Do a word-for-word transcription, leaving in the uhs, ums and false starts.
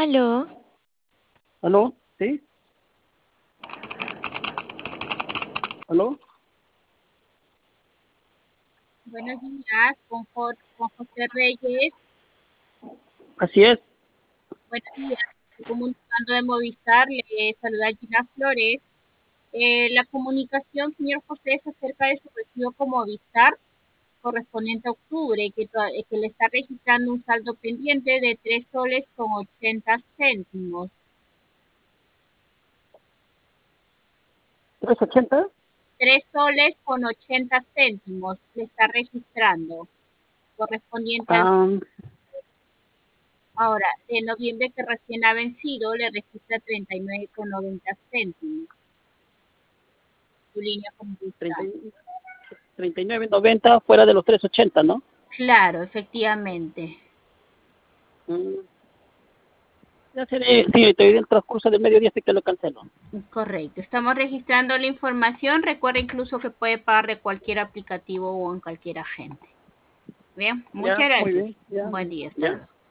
Aló, ¿Aló? ¿Sí? ¿Aló? Buenos días, con, Jo- con José Reyes. Así es. Buenos días, estoy comunicando de Movistar. Le saluda Gina Flores. Eh, la comunicación, señor José, es acerca de su recibo con Movistar correspondiente a octubre, que, to- eh, que le está registrando un saldo pendiente de tres soles con ochenta céntimos. ¿trescientos ochenta? Tres soles con ochenta céntimos le está registrando correspondiente al. Ah, Ahora, de noviembre que recién ha vencido, le registra treinta y nueve con noventa céntimos su línea con treinta Movistar. y- treinta y nueve noventa fuera de los trescientos ochenta, ¿no? Claro, efectivamente. Mm, Ya seré, sí, estoy en el transcurso del mediodía, así que lo cancelo. Correcto. Estamos registrando la información. Recuerda incluso que puede pagar de cualquier aplicativo o en cualquier agente. Bien, muchas Ya, muy gracias. bien, ya, Buen día, hasta ya. luego.